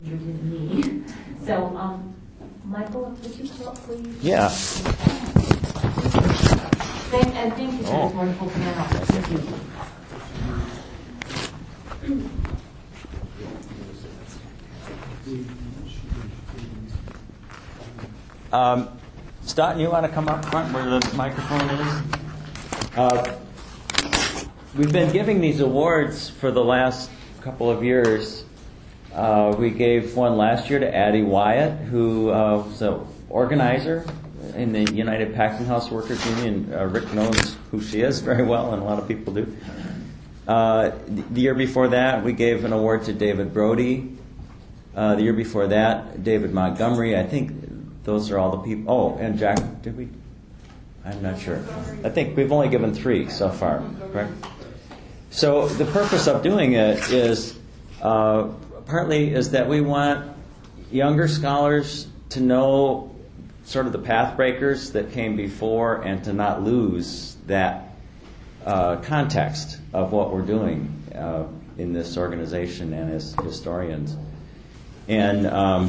injured his knee. So, Michael, would you come up, please? Yeah. And thank you for this wonderful panel. Thank you. Stoughton, you want to come up front where the microphone is? We've been giving these awards for the last couple of years. We gave one last year to Addie Wyatt, who was an organizer in the United Packing House Workers Union. Rick knows who she is very well, and a lot of people do. The year before that, we gave an award to David Brody. The year before that, David Montgomery. I think those are all the people. Oh, and Jack, did we? I'm not sure. I think we've only given 3 so far, correct? So the purpose of doing it is partly is that we want younger scholars to know sort of the path breakers that came before and to not lose that context of what we're doing in this organization and as historians. And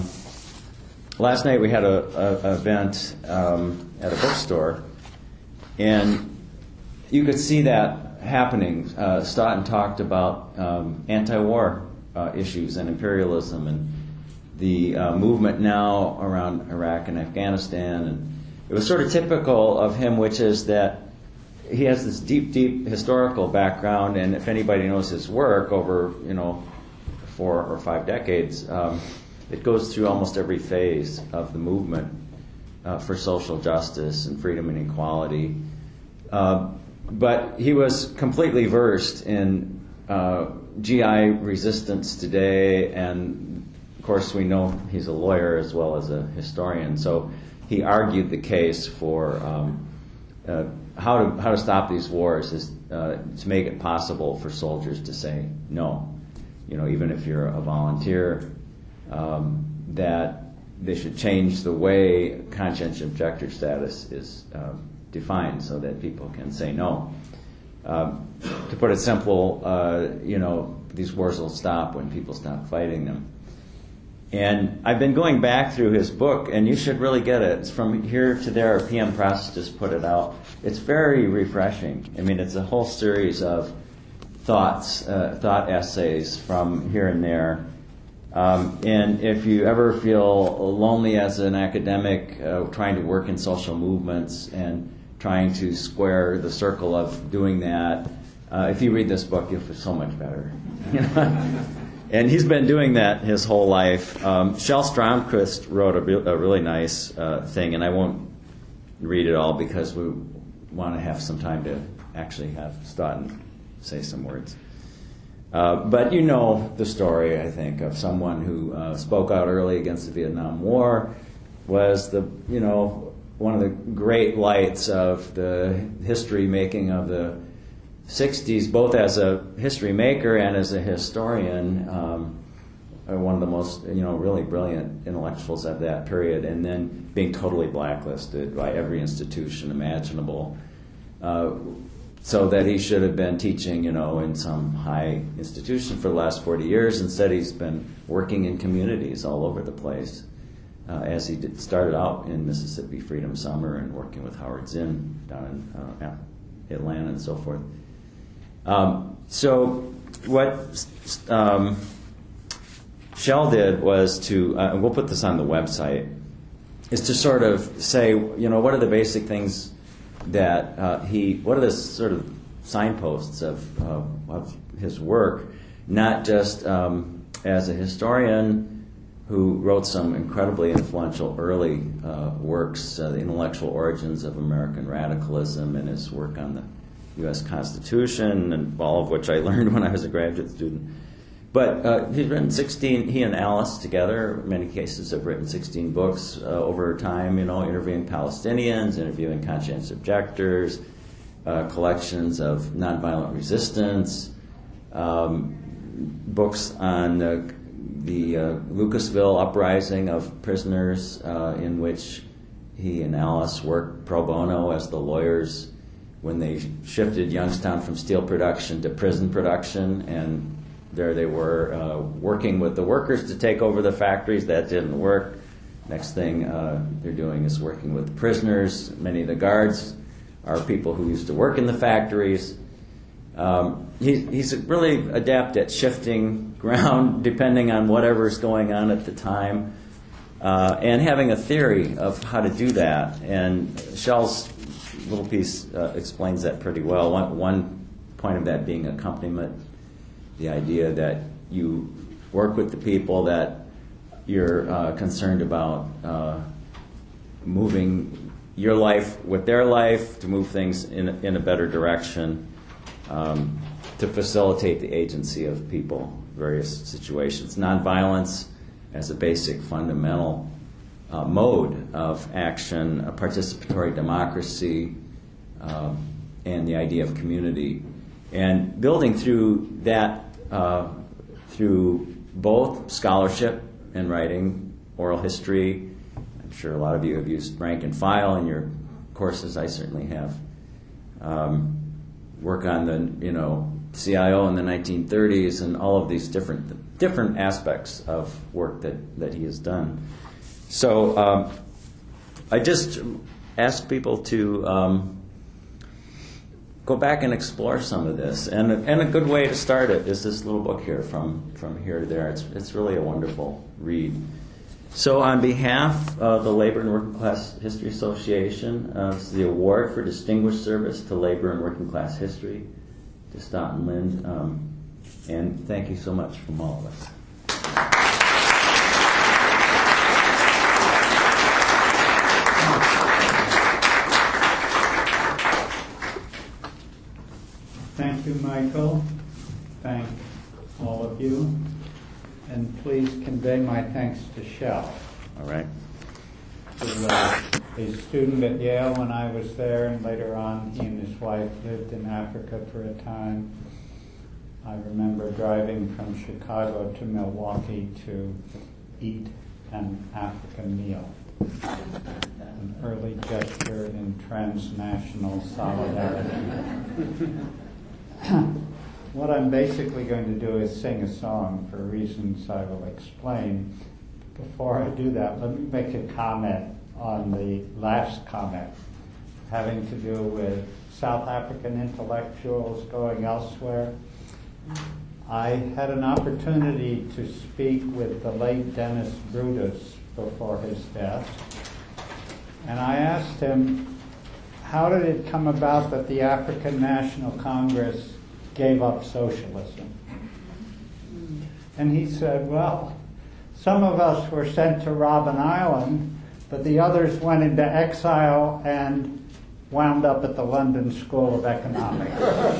last night we had an event at a bookstore, and you could see that happening. Stoughton talked about anti-war issues and imperialism and the movement now around Iraq and Afghanistan. And it was sort of typical of him, which is that he has this deep, deep historical background, and if anybody knows his work over, 4 or 5 decades, it goes through almost every phase of the movement for social justice and freedom and equality. But he was completely versed in GI resistance today, and of course we know he's a lawyer as well as a historian. So he argued the case for how to stop these wars is to make it possible for soldiers to say no. Even if you're a volunteer, that they should change the way conscientious objector status is defined so that people can say no. To put it simple, these wars will stop when people stop fighting them. And I've been going back through his book, and you should really get it. It's From Here to There. PM Press just put it out. It's very refreshing. I mean, it's a whole series of thought essays from here and there. And if you ever feel lonely as an academic trying to work in social movements and trying to square the circle of doing that, if you read this book, you'll feel so much better. And he's been doing that his whole life. Shel Stromquist wrote a really nice thing, and I won't read it all because we want to have some time to actually have Stoughton say some words. But you know the story, I think, of someone who spoke out early against the Vietnam War, was one of the great lights of the history making of the 60s, both as a history maker and as a historian, one of the most really brilliant intellectuals of that period, and then being totally blacklisted by every institution imaginable. So that he should have been teaching, in some high institution for the last 40 years. Instead, he's been working in communities all over the place, as he started out in Mississippi Freedom Summer and working with Howard Zinn down in Atlanta and so forth. So what Shel did was to, and we'll put this on the website, is to sort of say, what are the basic things that what are the sort of signposts of his work, not just as a historian who wrote some incredibly influential early works, the intellectual origins of American radicalism and his work on the U.S. Constitution, and all of which I learned when I was a graduate student. But he's written 16, he and Alice together, in many cases, have written 16 books over time, interviewing Palestinians, interviewing conscientious objectors, collections of nonviolent resistance, books on the Lucasville uprising of prisoners, in which he and Alice worked pro bono as the lawyers when they shifted Youngstown from steel production to prison production, and there they were working with the workers to take over the factories. That didn't work. Next thing they're doing is working with the prisoners. Many of the guards are people who used to work in the factories. He's really adept at shifting ground depending on whatever's going on at the time, and having a theory of how to do that. And Shell's little piece explains that pretty well. One point of that being accompaniment, the idea that you work with the people that you're concerned about moving your life with their life to move things in a better direction, to facilitate the agency of people, various situations. Nonviolence as a basic fundamental mode of action, a participatory democracy, and the idea of community. And building through that, through both scholarship and writing, oral history. I'm sure a lot of you have used rank and file in your courses. I certainly have. Work on the CIO in the 1930s and all of these different aspects of work that he has done. So I just ask people to go back and explore some of this. And a good way to start it is this little book here, From Here to There. It's really a wonderful read. So on behalf of the Labor and Working Class History Association, this is the Award for Distinguished Service to Labor and Working Class History to Stoughton Lind. And thank you so much from all of us. Thank you, Michael. Thank all of you. And please convey my thanks to Shell. All right. He was a student at Yale when I was there, and later on he and his wife lived in Africa for a time. I remember driving from Chicago to Milwaukee to eat an African meal. An early gesture in transnational solidarity. What I'm basically going to do is sing a song for reasons I will explain. Before I do that, let me make a comment on the last comment having to do with South African intellectuals going elsewhere. I had an opportunity to speak with the late Dennis Brutus before his death, and I asked him, how did it come about that the African National Congress gave up socialism? And he said, well, some of us were sent to Robben Island, but the others went into exile and wound up at the London School of Economics.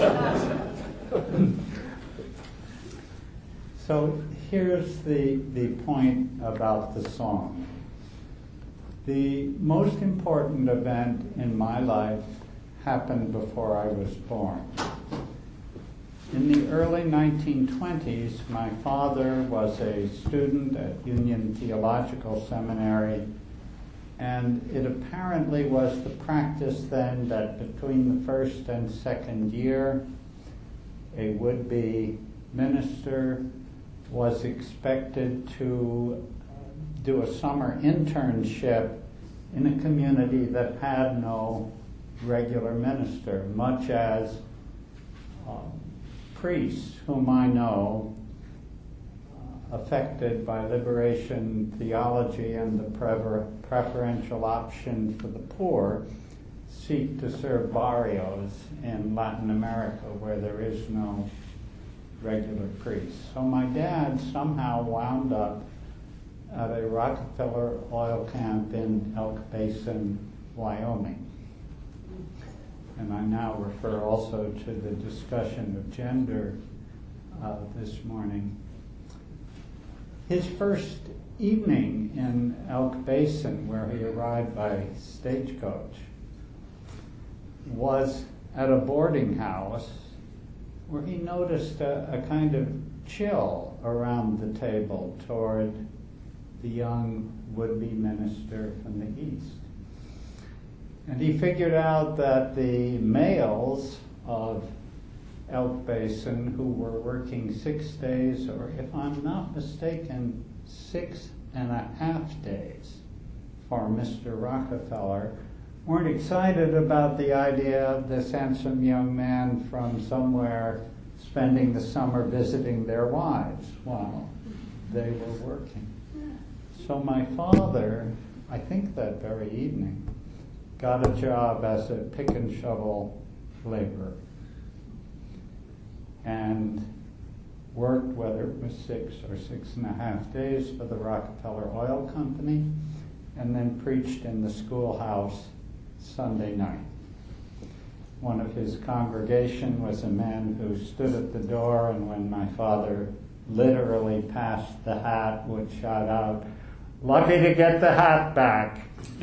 So here's the point about the song. The most important event in my life happened before I was born. In the early 1920s, my father was a student at Union Theological Seminary, and it apparently was the practice then that between the first and second year, a would-be minister was expected to do a summer internship in a community that had no regular minister, much as priests whom I know, affected by liberation theology and the preferential option for the poor, seek to serve barrios in Latin America where there is no regular priest. So my dad somehow wound up at a Rockefeller oil camp in Elk Basin, Wyoming. And I now refer also to the discussion of gender this morning. His first evening in Elk Basin, where he arrived by stagecoach, was at a boarding house where he noticed a kind of chill around the table toward the young would-be minister from the East. And he figured out that the males of Elk Basin who were working 6 days, or if I'm not mistaken, 6.5 days for Mr. Rockefeller, weren't excited about the idea of this handsome young man from somewhere spending the summer visiting their wives while they were working. So my father, I think that very evening, got a job as a pick and shovel laborer and worked, whether it was 6 or 6.5 days, for the Rockefeller Oil Company, and then preached in the schoolhouse Sunday night. One of his congregation was a man who stood at the door, and when my father literally passed the hat, would shout out, "Lucky to get the hat back."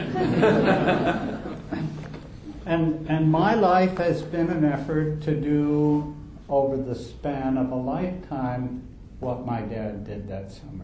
And my life has been an effort to do, over the span of a lifetime, what my dad did that summer.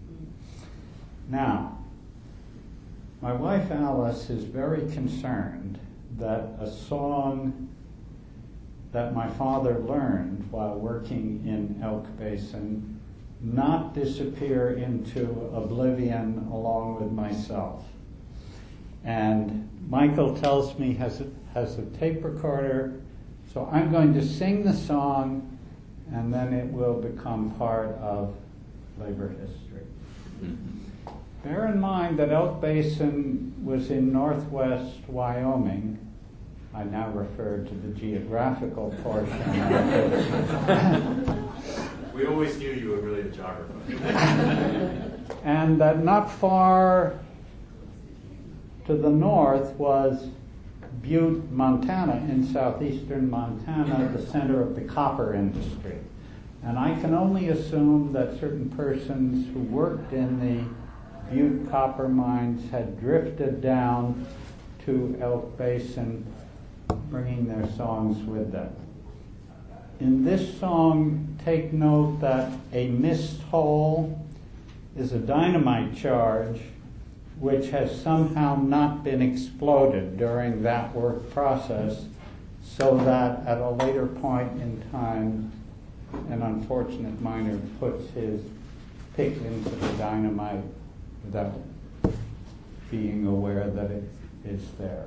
Now, my wife Alice is very concerned that a song that my father learned while working in Elk Basin not disappear into oblivion along with myself. And Michael tells me has a tape recorder, so I'm going to sing the song, and then it will become part of labor history. Bear in mind that Elk Basin was in northwest Wyoming. I now refer to the geographical portion of it. We always knew you were really the geographer. And that not far to the north was Butte, Montana, in southeastern Montana, the center of the copper industry. And I can only assume that certain persons who worked in the Butte copper mines had drifted down to Elk Basin, bringing their songs with them. In this song, take note that a missed hole is a dynamite charge which has somehow not been exploded during that work process, so that at a later point in time, an unfortunate miner puts his pick into the dynamite without being aware that it is there.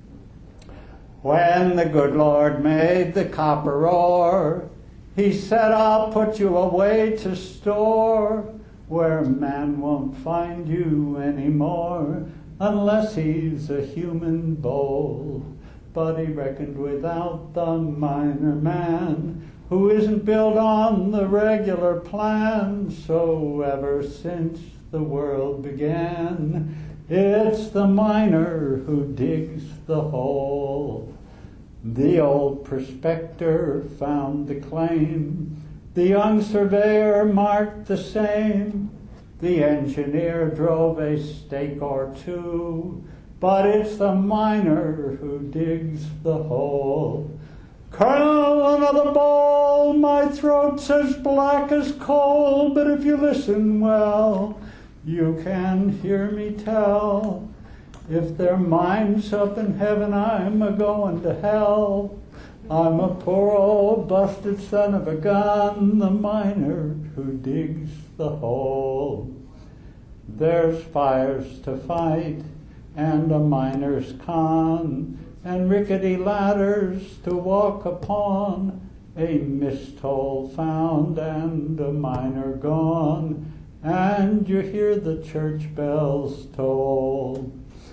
When the good Lord made the copper ore, he said, "I'll put you away to store, where man won't find you anymore, unless he's a human bowl." But he reckoned without the miner man, who isn't built on the regular plan. So ever since the world began, it's the miner who digs the hole. The old prospector found the claim, the young surveyor marked the same, the engineer drove a stake or two, but it's the miner who digs the hole. Colonel, another bowl, my throat's as black as coal, but if you listen well, you can hear me tell, if there mines up in heaven, I'm a-going to hell. I'm a poor old busted son of a gun, the miner who digs the hole. There's fires to fight, and a miner's con, and rickety ladders to walk upon, a mist hole found and a miner gone, and you hear the church bells toll.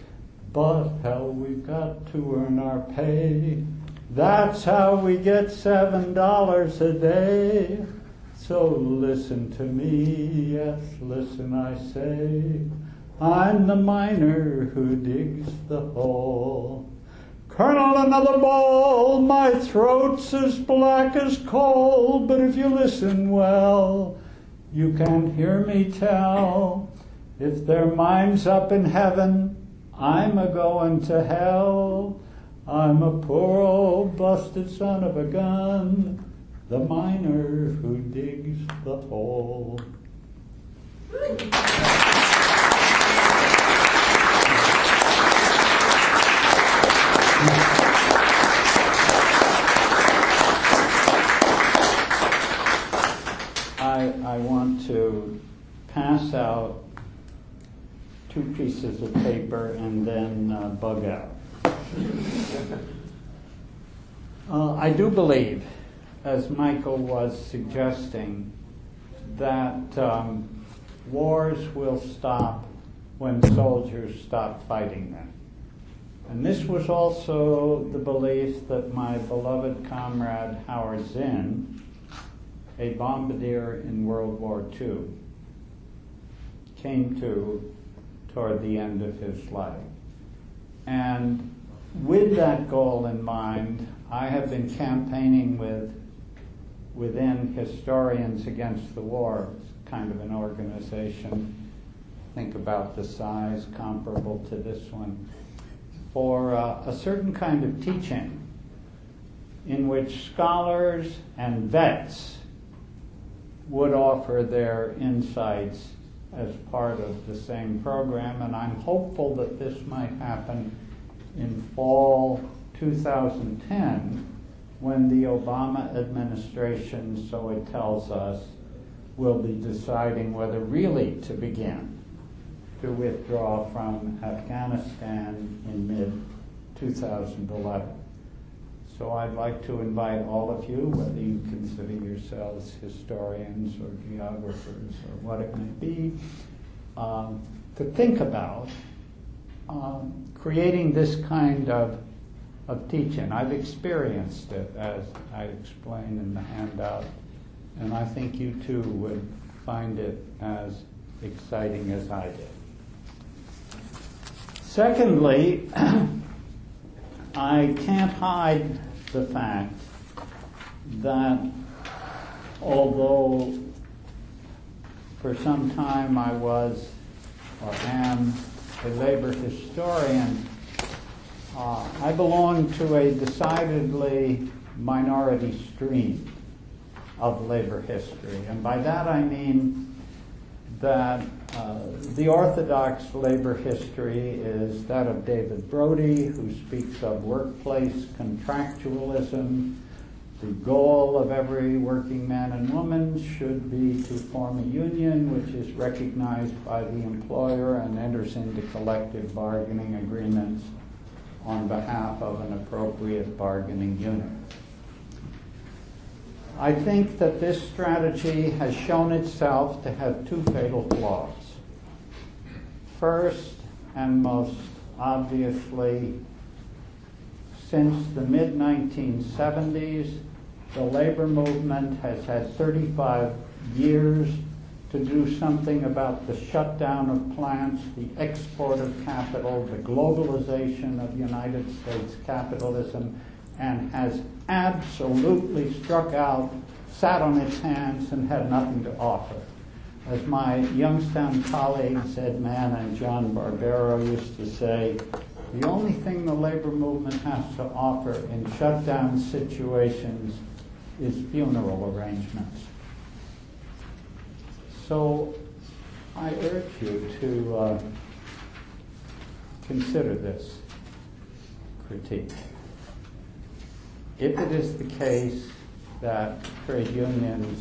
But hell, we've got to earn our pay. That's how we get $7 a day. So listen to me, yes, listen I say, I'm the miner who digs the hole. Colonel, another bowl, my throat's as black as coal, but if you listen well, you can hear me tell, if there mines up in heaven, I'm a-going to hell. I'm a poor old busted son of a gun, the miner who digs the hole. 2 pieces of paper and then bug out. I do believe, as Michael was suggesting, that wars will stop when soldiers stop fighting them. And this was also the belief that my beloved comrade Howard Zinn, a bombardier in World War II, came to toward the end of his life. And with that goal in mind, I have been campaigning within Historians Against the War, kind of an organization, think about the size comparable to this one, for a certain kind of teaching in which scholars and vets would offer their insights as part of the same program, and I'm hopeful that this might happen in fall 2010 when the Obama administration, so it tells us, will be deciding whether really to begin to withdraw from Afghanistan in mid-2011. So I'd like to invite all of you, whether you consider yourselves historians or geographers or what it may be, to think about creating this kind of teaching. I've experienced it, as I explained in the handout, and I think you too would find it as exciting as I did. Secondly, I can't hide the fact that although for some time I was or am a labor historian, I belong to a decidedly minority stream of labor history. And by that I mean that the orthodox labor history is that of David Brody, who speaks of workplace contractualism. The goal of every working man and woman should be to form a union which is recognized by the employer and enters into collective bargaining agreements on behalf of an appropriate bargaining unit. I think that this strategy has shown itself to have 2 fatal flaws. First, and most obviously, since the mid-1970s, the labor movement has had 35 years to do something about the shutdown of plants, the export of capital, the globalization of United States capitalism, and has absolutely struck out, sat on its hands, and had nothing to offer. As my Youngstown colleagues Ed Mann and John Barbero used to say, the only thing the labor movement has to offer in shutdown situations is funeral arrangements. So I urge you to consider this critique. If it is the case that trade unions,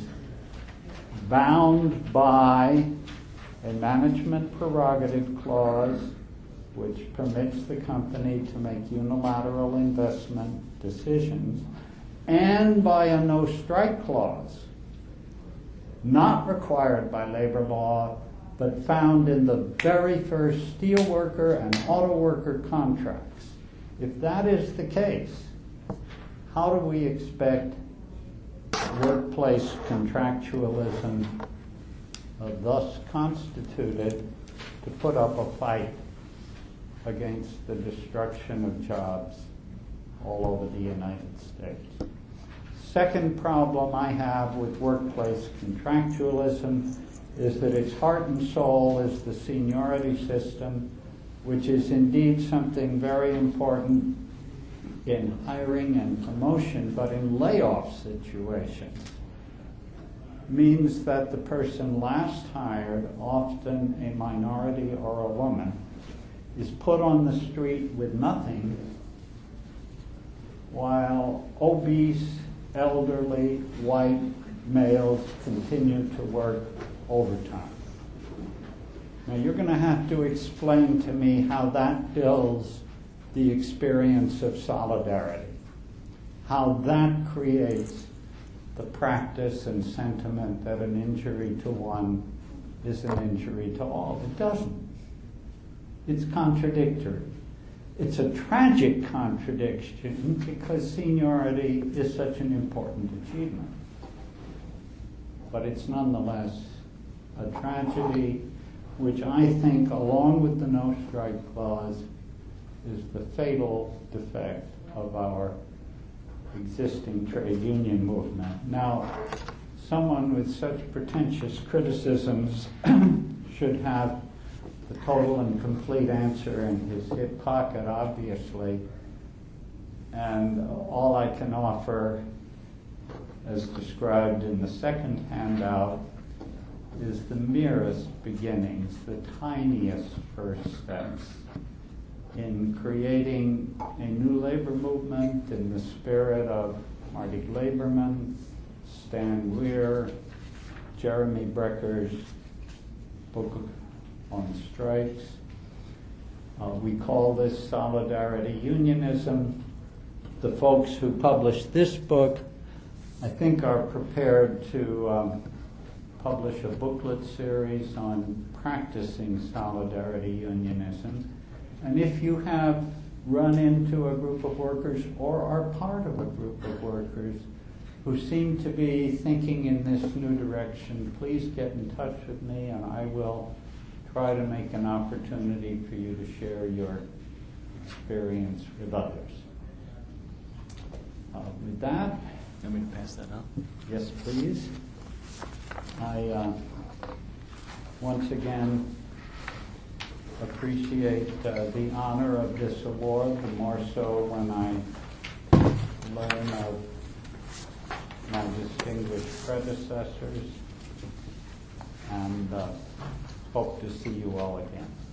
bound by a management prerogative clause which permits the company to make unilateral investment decisions, and by a no-strike clause, not required by labor law, but found in the very first steelworker and auto worker contracts. If that is the case, how do we expect workplace contractualism, thus constituted, to put up a fight against the destruction of jobs all over the United States? Second problem I have with workplace contractualism is that its heart and soul is the seniority system, which is indeed something very important in hiring and promotion, but in layoff situations means that the person last hired, often a minority or a woman, is put on the street with nothing, while obese, elderly, white males continue to work overtime. Now you're going to have to explain to me how that builds the experience of solidarity, how that creates the practice and sentiment that an injury to one is an injury to all. It doesn't. It's contradictory. It's a tragic contradiction because seniority is such an important achievement. But it's nonetheless a tragedy which I think, along with the no-strike clause, is the fatal defect of our existing trade union movement. Now, someone with such pretentious criticisms should have the total and complete answer in his hip pocket, obviously. And all I can offer, as described in the second handout, is the merest beginnings, the tiniest first steps in creating a new labor movement in the spirit of Marty Glaberman, Stan Weir, Jeremy Brecker's book on strikes. We call this Solidarity Unionism. The folks who published this book, I think, are prepared to publish a booklet series on practicing Solidarity Unionism. And if you have run into a group of workers or are part of a group of workers who seem to be thinking in this new direction, please get in touch with me and I will try to make an opportunity for you to share your experience with others. With that, You want me to pass that up? yes, please. I once again appreciate the honor of this award, the more so when I learn of my distinguished predecessors, and hope to see you all again.